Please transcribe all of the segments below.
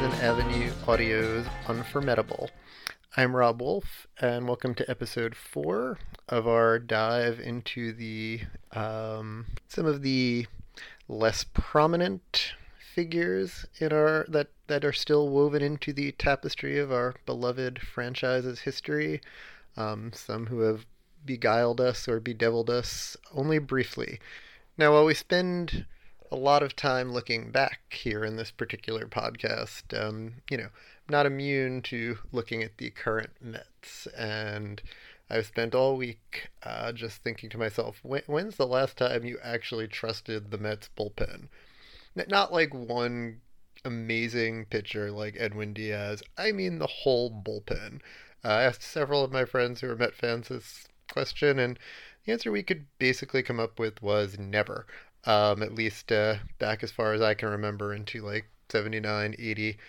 Madison Avenue Audio's Unformidable. I'm Rob Wolf, and welcome to episode 4 of our dive into the some of the less prominent figures in our that are still woven into the tapestry of our beloved franchise's history. Some who have beguiled us or bedeviled us only briefly. Now, while we spend a lot of time looking back here in this particular podcast, not immune to looking at the current Mets. And I've spent all week just thinking to myself, when's the last time you actually trusted the Mets bullpen? Not like one amazing pitcher like Edwin Diaz. I mean the whole bullpen. I asked several of my friends who are Met fans this question, and the answer we could basically come up with was never. At least back as far as I can remember into like 79, 80.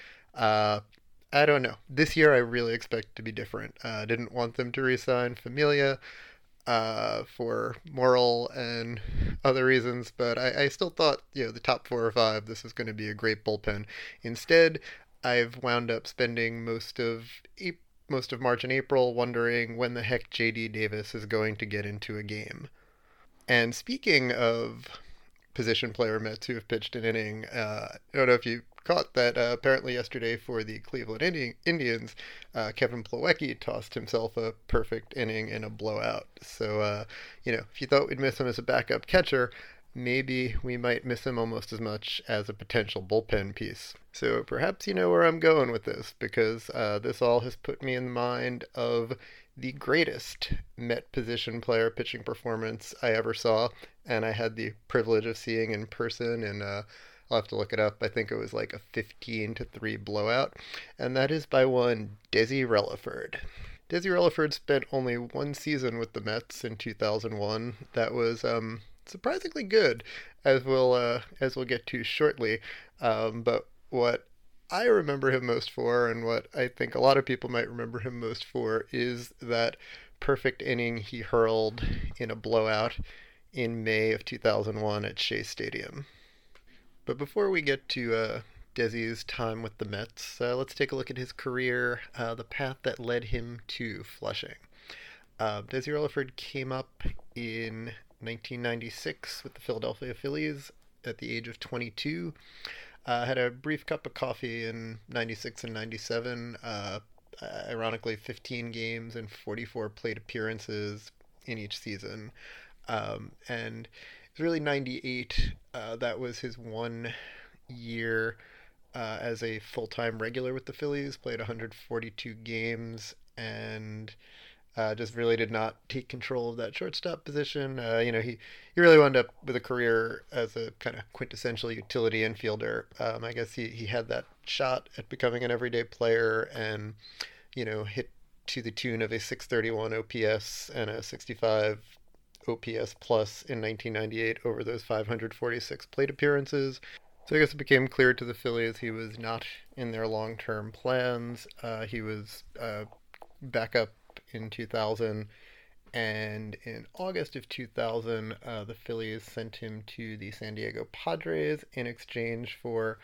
I don't know. This year I really expect to be different. I didn't want them to re-sign Familia for moral and other reasons, but I still thought, the top 4 or 5, this is going to be a great bullpen. Instead, I've wound up spending most of March and April wondering when the heck J.D. Davis is going to get into a game. And speaking of position player Mets who have pitched an inning, I don't know if you caught that apparently yesterday for the Cleveland Indians, Kevin Plawecki tossed himself a perfect inning in a blowout. So, if you thought we'd miss him as a backup catcher, maybe we might miss him almost as much as a potential bullpen piece. So perhaps you know where I'm going with this, because this all has put me in mind of the greatest Met position player pitching performance I ever saw, and I had the privilege of seeing in person, and I'll have to look it up. I think it was like a 15-3 blowout, and that is by one Desi Relaford. Desi Relaford spent only one season with the Mets in 2001. That was surprisingly good, as we'll get to shortly. But what I remember him most for, and what I think a lot of people might remember him most for, is that perfect inning he hurled in a blowout in May of 2001 at Shea Stadium. But before we get to Desi's time with the Mets, let's take a look at his career, the path that led him to Flushing. Desi Relaford came up in 1996 with the Philadelphia Phillies at the age of 22. Had a brief cup of coffee in 96 and 97. Ironically, 15 games and 44 plate appearances in each season. And it was really 98. That was his 1 year as a full-time regular with the Phillies. Played 142 games and just really did not take control of that shortstop position. He really wound up with a career as a kind of quintessential utility infielder. I guess he had that shot at becoming an everyday player, and hit to the tune of a 631 OPS and a 65 OPS plus in 1998 over those 546 plate appearances. So I guess it became clear to the Phillies he was not in their long-term plans. He was back up in 2000, and in August of 2000, the Phillies sent him to the San Diego Padres in exchange for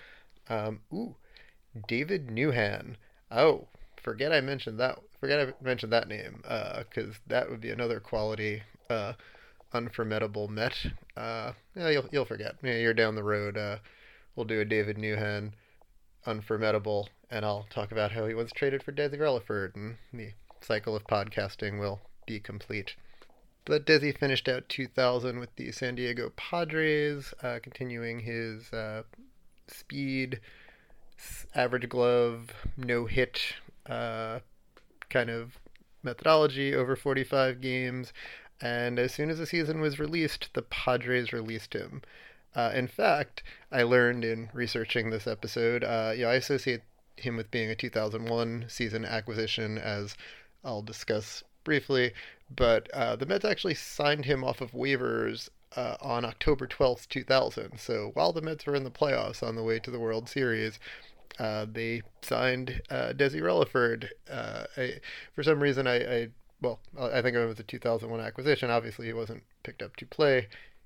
David Newhan. Oh, forget I mentioned that name, because that would be another quality unformidable Met. You'll forget. You're down the road. We'll do a David Newhan unformidable, and I'll talk about how he once traded for Desi Relaford, and the cycle of podcasting will be complete. But Desi finished out 2000 with the San Diego Padres, continuing his speed, average glove, no hit kind of methodology over 45 games. And as soon as the season was released, the Padres released him. In fact, I learned in researching this episode, I associate him with being a 2001 season acquisition, as I'll discuss briefly, but the Mets actually signed him off of waivers on October 12th, 2000. So while the Mets were in the playoffs on the way to the World Series, they signed Desi Relaford. For some reason, I think of him as a 2001 acquisition. Obviously, he wasn't picked up to play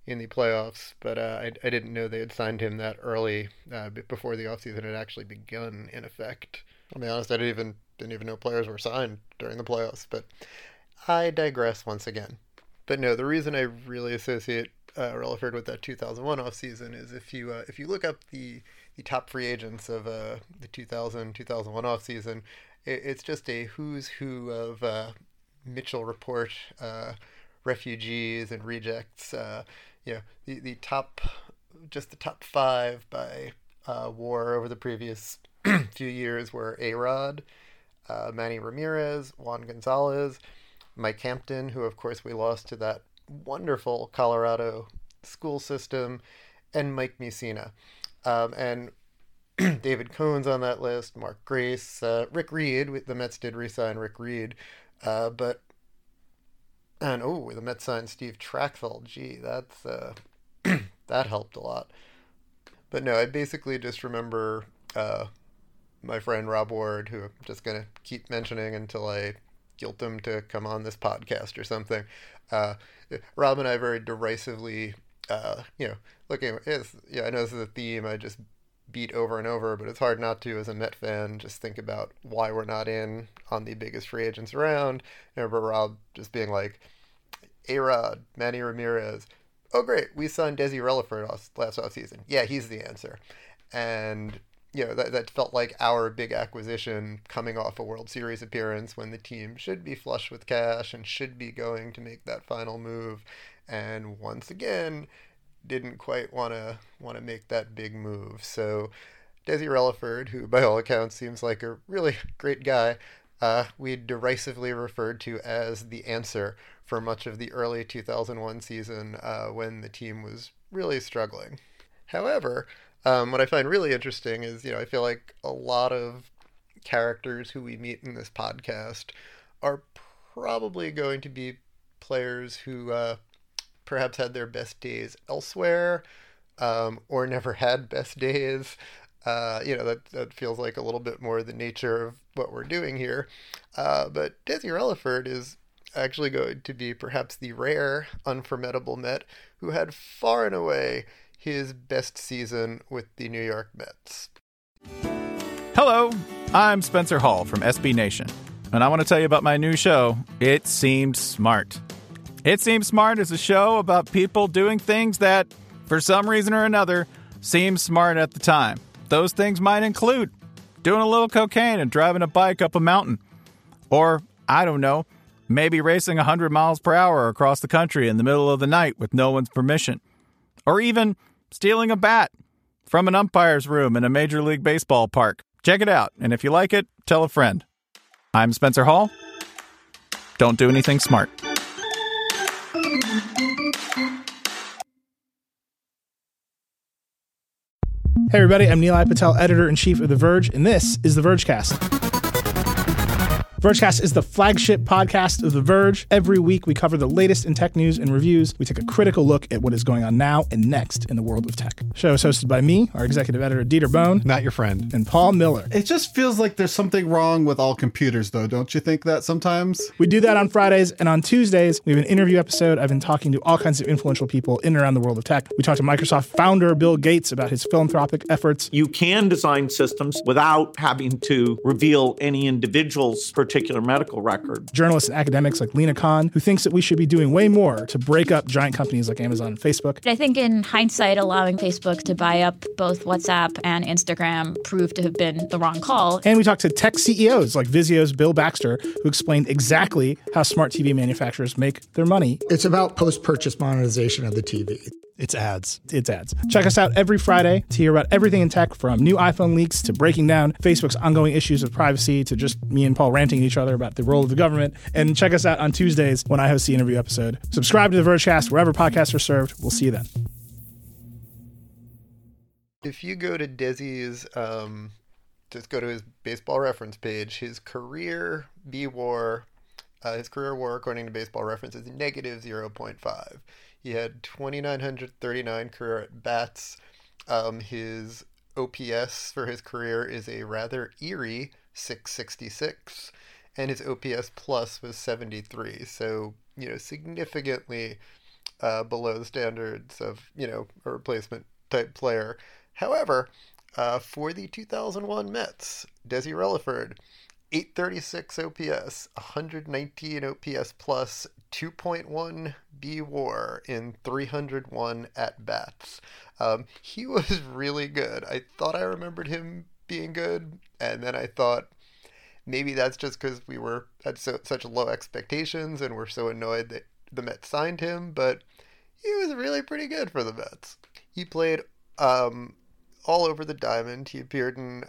in the playoffs, but I didn't know they had signed him that early, before the offseason had actually begun in effect. I'll be honest, I didn't even know players were signed during the playoffs, but I digress once again. But no, the reason I really associate Relaford with that 2001 offseason is if you look up the top free agents of the 2001 offseason, it's just a who's who of Mitchell Report refugees and rejects. The top, just the top five by WAR over the previous few years were A-Rod, Manny Ramirez, Juan Gonzalez, Mike Hampton, who of course we lost to that wonderful Colorado school system, and Mike Mussina. And David Cohn's on that list, Mark Grace, Rick Reed. The Mets did re-sign Rick Reed, the Mets signed Steve Trachsel. Gee, that's that helped a lot. But no, I basically just remember my friend Rob Ward, who I'm just gonna keep mentioning until I guilt him to come on this podcast or something. Rob and I very derisively, looking at this. Yeah, I know this is a theme I just beat over and over, but it's hard not to, as a Met fan, just think about why we're not in on the biggest free agents around. I remember Rob just being like, A-Rod, Manny Ramirez. Oh, great, we signed Desi Relaford last offseason. Yeah, he's the answer. And, that felt like our big acquisition coming off a World Series appearance when the team should be flush with cash and should be going to make that final move. And once again, didn't quite want to make that big move. So Desi Relaford, who by all accounts seems like a really great guy, we derisively referred to as the answer for much of the early 2001 season, when the team was really struggling. However, what I find really interesting is, I feel like a lot of characters who we meet in this podcast are probably going to be players who perhaps had their best days elsewhere, or never had best days. That feels like a little bit more the nature of what we're doing here. But Desi Relaford is actually going to be perhaps the rare, unformidable Met who had far and away his best season with the New York Mets. Hello, I'm Spencer Hall from SB Nation, and I want to tell you about my new show, It Seemed Smart. It Seems Smart is a show about people doing things that, for some reason or another, seem smart at the time. Those things might include doing a little cocaine and driving a bike up a mountain. Or, I don't know, maybe racing 100 miles per hour across the country in the middle of the night with no one's permission. Or even stealing a bat from an umpire's room in a Major League Baseball park. Check it out, and if you like it, tell a friend. I'm Spencer Hall. Don't do anything smart. Hey everybody, I'm Nilay Patel, editor-in-chief of The Verge, and this is The Vergecast. Vergecast is the flagship podcast of The Verge. Every week, we cover the latest in tech news and reviews. We take a critical look at what is going on now and next in the world of tech. The show is hosted by me, our executive editor, Dieter Bohn. Not your friend. And Paul Miller. It just feels like there's something wrong with all computers, though. Don't you think that sometimes? We do that on Fridays, and on Tuesdays, we have an interview episode. I've been talking to all kinds of influential people in and around the world of tech. We talked to Microsoft founder Bill Gates about his philanthropic efforts. You can design systems without having to reveal any individual's particular medical record. Journalists and academics like Lena Khan, who thinks that we should be doing way more to break up giant companies like Amazon and Facebook. I think in hindsight, allowing Facebook to buy up both WhatsApp and Instagram proved to have been the wrong call. And we talked to tech CEOs like Vizio's Bill Baxter, who explained exactly how smart TV manufacturers make their money. It's about post-purchase monetization of the TV. It's ads. It's ads. Check us out every Friday to hear about everything in tech, from new iPhone leaks to breaking down Facebook's ongoing issues with privacy to just me and Paul ranting at each other about the role of the government. And check us out on Tuesdays when I host the interview episode. Subscribe to The Vergecast wherever podcasts are served. We'll see you then. If you go to Desi's, just go to his baseball reference page, his career WAR, according to Baseball Reference, is negative 0.5. He had 2,939 career at bats. His OPS for his career is a rather eerie 666, and his OPS plus was 73. So, significantly below the standards of, a replacement type player. However, for the 2001 Mets, Desi Relaford, 836 OPS, 119 OPS plus, 2.1 B WAR in 301 at-bats. He was really good. I thought I remembered him being good, and then I thought maybe that's just because we had such low expectations and we're so annoyed that the Mets signed him, but he was really pretty good for the Mets. He played all over the diamond. He appeared in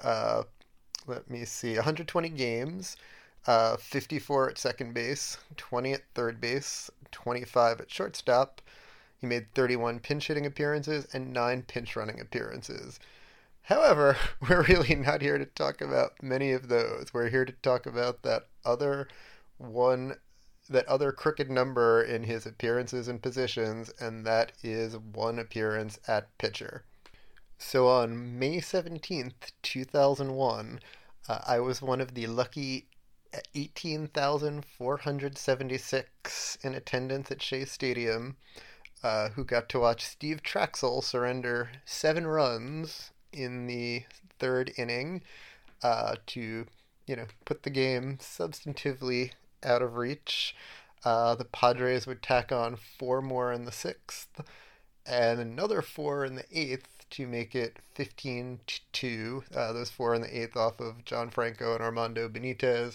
120 games, 54 at second base, 20 at third base, 25 at shortstop. He made 31 pinch hitting appearances and 9 pinch running appearances. However, we're really not here to talk about many of those. We're here to talk about that other crooked number in his appearances and positions, and that is 1 appearance at pitcher. So on May 17th, 2001, I was one of the lucky 18,476 in attendance at Shea Stadium who got to watch Steve Traxel surrender 7 runs in the 3rd inning to, put the game substantively out of reach. The Padres would tack on 4 more in the 6th and another 4 in the 8th to make it 15-2. Those 4 in the 8th off of John Franco and Armando Benitez.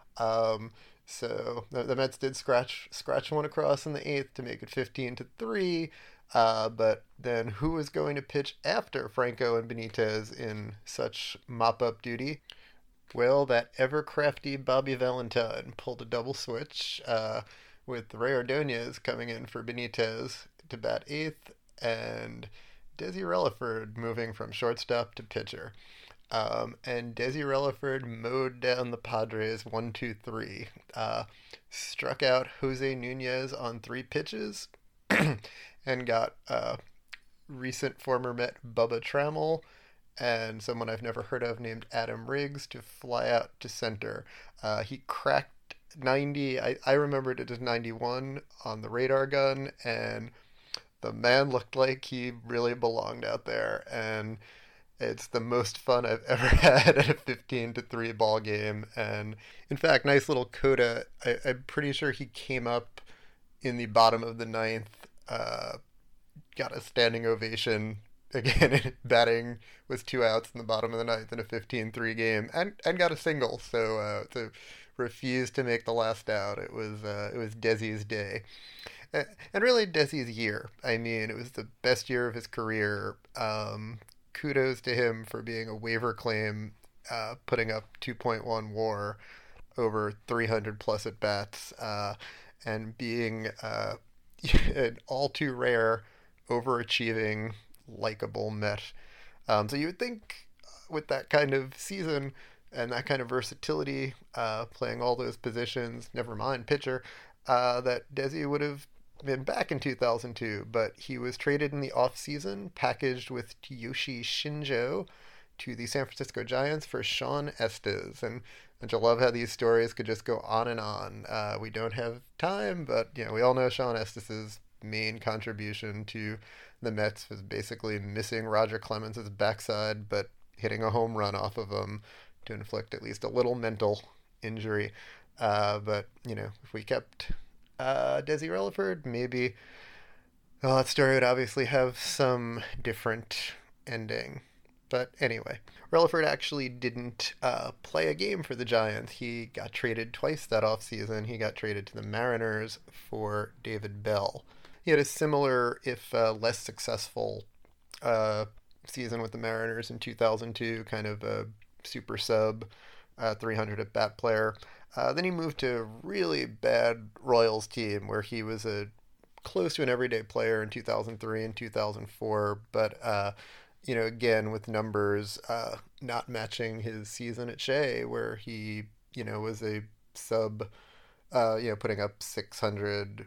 So the Mets did scratch one across in the 8th to make it 15-3. But then who was going to pitch after Franco and Benitez in such mop-up duty? Well, that ever-crafty Bobby Valentine pulled a double switch with Ray Ordonez coming in for Benitez to bat 8th and Desi Relaford moving from shortstop to pitcher. And Desi Relaford mowed down the Padres 1-2-3. Struck out Jose Nunez on 3 pitches and got recent former Met Bubba Trammell and someone I've never heard of named Adam Riggs to fly out to center. He cracked 90. I remembered it as 91 on the radar gun, and the man looked like he really belonged out there, and it's the most fun I've ever had at a 15-3 ball game. And in fact, nice little coda. I'm pretty sure he came up in the bottom of the 9th, got a standing ovation again, batting with 2 outs in the bottom of the 9th in a 15-3 game, and got a single. So to refuse to make the last out, it was Desi's day. And really Desi's year. I mean, it was the best year of his career. Kudos to him for being a waiver claim, putting up 2.1 WAR over 300 plus at bats, and being an all too rare, overachieving, likable Met. So you would think with that kind of season and that kind of versatility, playing all those positions, never mind pitcher, that Desi would have been back in 2002, but he was traded in the offseason, packaged with Yoshi Shinjo to the San Francisco Giants for Sean Estes. And don't you love how these stories could just go on and on? We don't have time, but we all know Sean Estes' main contribution to the Mets was basically missing Roger Clemens' backside, but hitting a home run off of him to inflict at least a little mental injury. But if we kept Desi Relaford, maybe that story would obviously have some different ending. But anyway, Relaford actually didn't play a game for the Giants. He got traded twice that offseason. He got traded to the Mariners for David Bell. He had a similar, if less successful, season with the Mariners in 2002, kind of a super sub, 300 at-bat player. Then he moved to a really bad Royals team where he was close to an everyday player in 2003 and 2004, but again with numbers not matching his season at Shea, where he was a sub, putting up 600,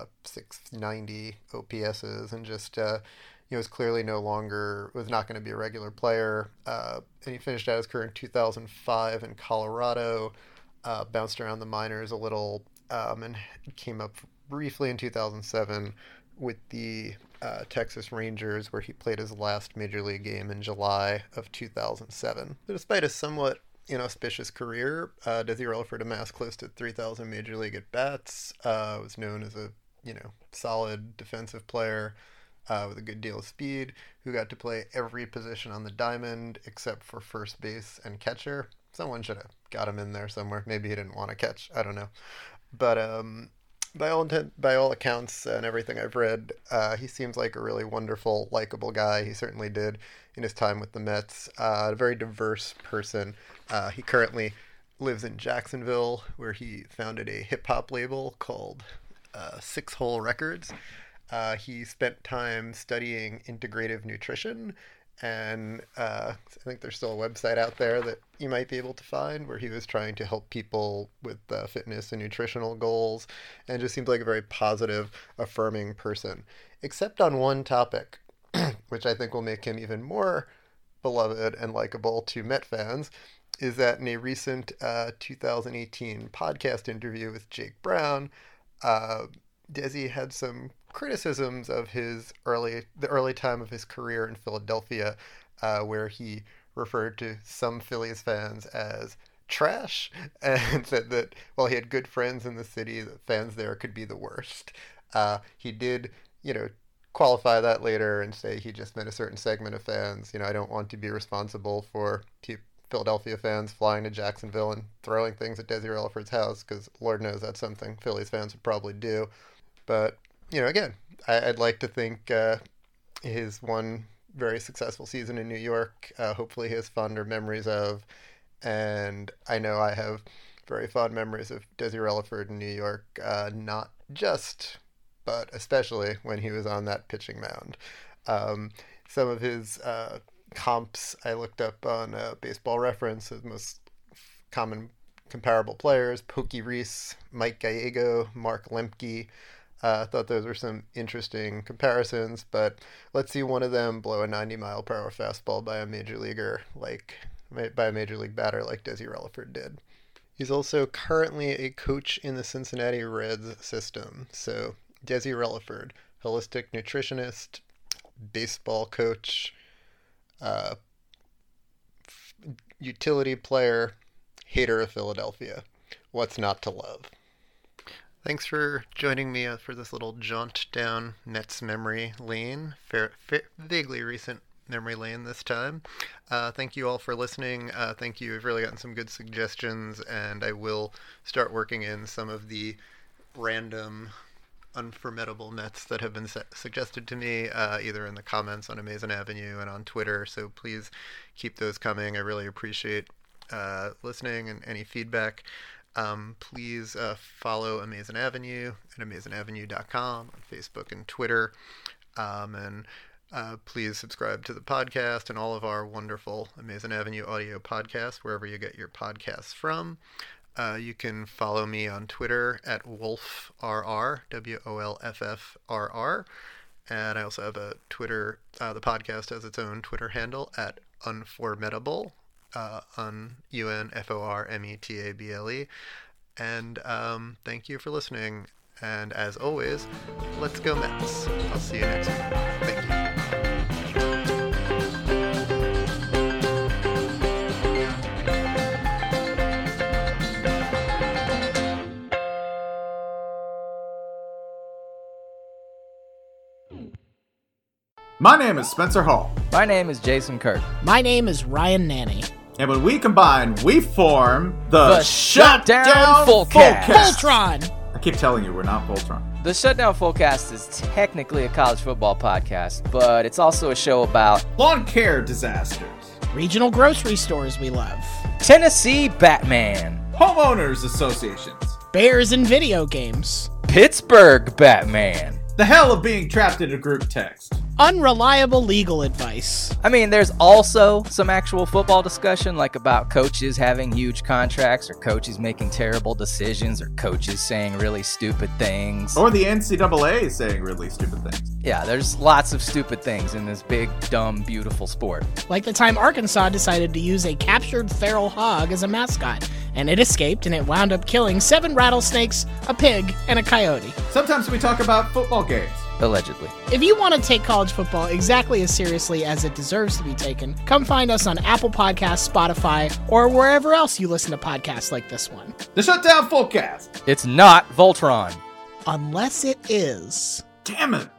690 OPSs, and just was clearly was not going to be a regular player. And he finished out his career in 2005 in Colorado. Bounced around the minors a little, and came up briefly in 2007 with the Texas Rangers, where he played his last major league game in July of 2007. But despite a somewhat inauspicious career, Desi Relaford amassed close to 3,000 major league at-bats, was known as a solid defensive player with a good deal of speed, who got to play every position on the diamond except for first base and catcher. Someone should have got him in there somewhere. Maybe he didn't want to catch. I don't know. But by all accounts and everything I've read, he seems like a really wonderful, likable guy. He certainly did in his time with the Mets. A very diverse person. He currently lives in Jacksonville, where he founded a hip-hop label called 6 Hole Records. He spent time studying integrative nutrition, and I think there's still a website out there that you might be able to find where he was trying to help people with fitness and nutritional goals, and just seems like a very positive, affirming person, except on one topic, which I think will make him even more beloved and likable to Met fans, is that in a recent 2018 podcast interview with Jake Brown, Desi had some criticisms of the early time of his career in Philadelphia, where he referred to some Phillies fans as trash, and said that while he had good friends in the city, the fans there could be the worst. He did, qualify that later and say he just meant a certain segment of fans. I don't want to be responsible for Philadelphia fans flying to Jacksonville and throwing things at Desi Relaford's house, because Lord knows that's something Phillies fans would probably do. But, again, I'd like to think his one very successful season in New York, hopefully he has fonder memories of. And I know I have very fond memories of Desi Relaford in New York, not just, but especially when he was on that pitching mound. Some of his comps I looked up on Baseball Reference, his most common comparable players: Pokey Reese, Mike Gallego, Mark Lemke. I thought those were some interesting comparisons, but let's see one of them blow a 90-mile-per-hour fastball by a major league batter like Desi Relaford did. He's also currently a coach in the Cincinnati Reds system. So Desi Relaford, holistic nutritionist, baseball coach, utility player, hater of Philadelphia. What's not to love? Thanks for joining me for this little jaunt down Mets memory lane. Vaguely recent memory lane this time. Thank you all for listening. Thank you. We've really gotten some good suggestions, and I will start working in some of the random, unformidable Mets that have been suggested to me, either in the comments on Amazing Avenue and on Twitter. So please keep those coming. I really appreciate listening and any feedback. Please follow Amazing Avenue at AmazingAvenue.com on Facebook and Twitter. And please subscribe to the podcast and all of our wonderful Amazing Avenue audio podcasts, wherever you get your podcasts from. You can follow me on Twitter at WolffRR, WOLFFRR. And I also have a Twitter, the podcast has its own Twitter handle at Unformidable. UNFORMETABLE. And thank you for listening. And as always, let's go Mets. I'll see you next week. Thank you. My name is Spencer Hall. My name is Jason Kirk. My name is Ryan Nanny. And when we combine, we form the Shutdown Fullcast. Voltron! I keep telling you, we're not Voltron. The Shutdown Fullcast is technically a college football podcast, but it's also a show about lawn care disasters, regional grocery stores we love, Tennessee Batman, homeowners associations, bears and video games, Pittsburgh Batman, the hell of being trapped in a group text, unreliable legal advice. I mean, there's also some actual football discussion, like about coaches having huge contracts, or coaches making terrible decisions, or coaches saying really stupid things. Or the NCAA saying really stupid things. Yeah, there's lots of stupid things in this big, dumb, beautiful sport. Like the time Arkansas decided to use a captured feral hog as a mascot, and it escaped, and it wound up killing 7 rattlesnakes, a pig, and a coyote. Sometimes we talk about football games. Allegedly. If you want to take college football exactly as seriously as it deserves to be taken, come find us on Apple Podcasts, Spotify, or wherever else you listen to podcasts like this one. The Shutdown Fullcast. It's not Voltron. Unless it is. Damn it.